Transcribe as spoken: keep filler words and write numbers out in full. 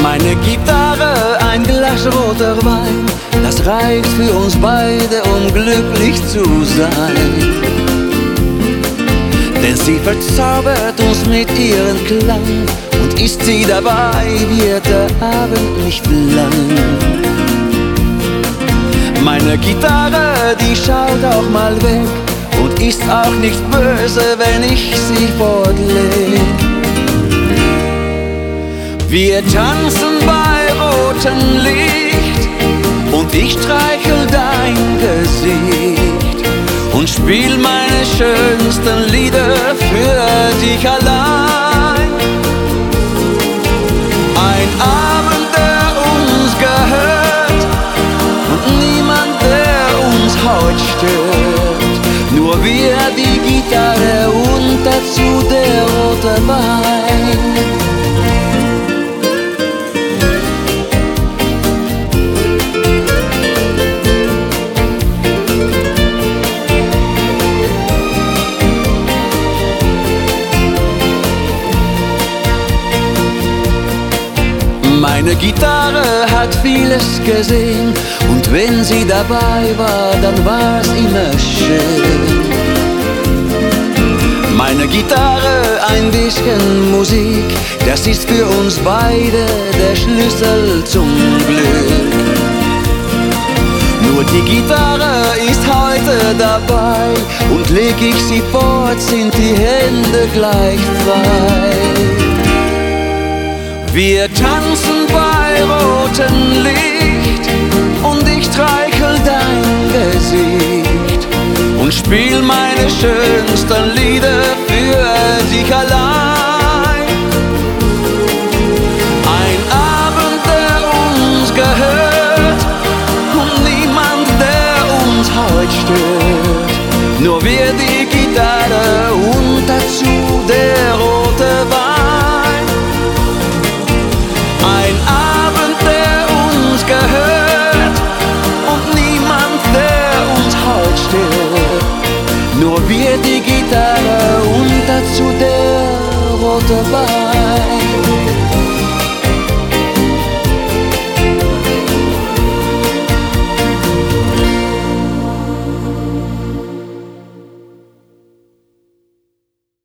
Meine Gitarre, ein Glas roter Wein, das reicht für uns beide, um glücklich zu sein. Denn sie verzaubert uns mit ihrem Klang, und ist sie dabei, wird der Abend nicht lang. Meine Gitarre, die schaut auch mal weg und ist auch nicht böse, wenn ich sie fortleg. Wir tanzen bei rotem Licht und ich streichel dein Gesicht und spiel meine schönsten Lieder für dich allein. Ein Abend, der uns gehört und niemand, der uns heute stört. Nur wir, die Gitarre und dazu der rote Wein. Meine Gitarre hat vieles gesehen, und wenn sie dabei war, dann war's immer schön. Meine Gitarre, ein bisschen Musik, das ist für uns beide der Schlüssel zum Glück. Nur die Gitarre ist heute dabei, und leg ich sie fort, sind die Hände gleich frei. Wir tanzen bei rotem Licht und ich streichel dein Gesicht und spiel meine schönsten Lieder für dich allein. Ein Abend, der uns gehört und niemand, der uns heute stört. Nur wir, die Gitarre und dazu der rote Wein. Ein Abend, der uns gehört und niemand, der uns heute stört. Nur wir, die Gitarre und dazu der rote Wein.